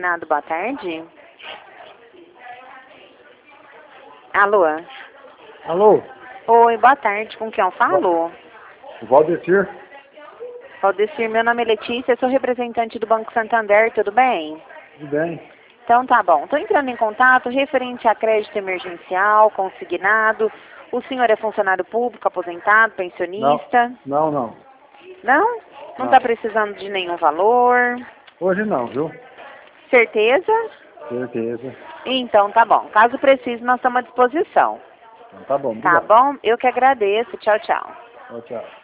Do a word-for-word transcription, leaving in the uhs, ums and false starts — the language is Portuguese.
consignado, boa tarde. Alô? Alô? Oi, boa tarde. Com quem eu falo? Valdecir? Valdecir, meu nome é Letícia, sou representante do Banco Santander, tudo bem? Tudo bem. Então tá bom. Estou entrando em contato referente a crédito emergencial, consignado. O senhor é funcionário público, aposentado, pensionista? Não, não. Não? Não está precisando de nenhum valor? Hoje não, viu? Certeza? Certeza. Então tá bom. Caso precise, nós estamos à disposição. Então, tá bom, Tá obrigado. bom? Eu que agradeço. Tchau, tchau. Tchau, tchau.